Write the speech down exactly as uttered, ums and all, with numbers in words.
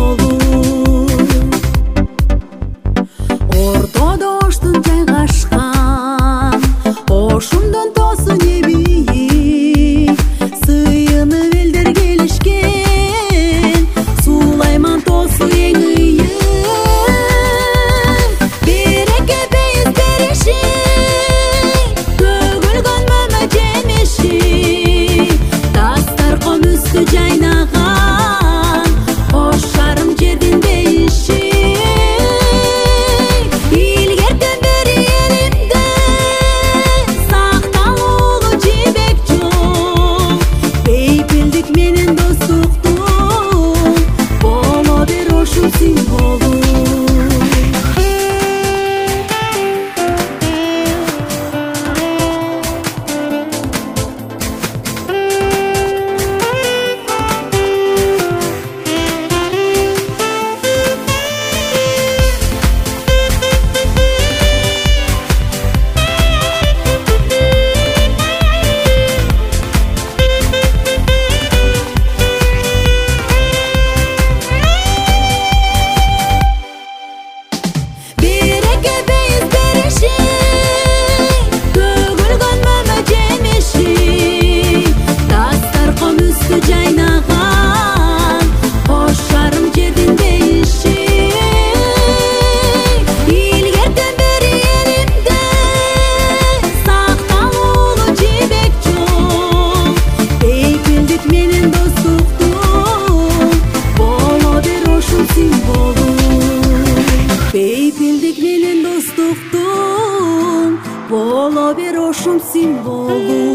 символу. Ортодо оштун жайгашкан, ошондон тосу не бийик, сыйынып элдер келишкен, Сулайман тосу эң ыйык. Береке бейиз бериши, төгүлгөн мөмө жемиши, тастар ком үстү жайнаган, ош шарым жердин бейиши. Илгертен бери элимде сакталуулуу жибек жол, бейпилдик менен достуктун боло бер ошол символу. Береке бейиз бериши, төгүлгөн мөмө жемиши, тастар ком үстү жайнаган, ош шарым жердин бейиши. Илгертен бери элимде сакталуулуу жибек жол, бейпилдик менен достуктун боло бер ошол символу. Бейпилдик менен достуктун боло бер ошол символу.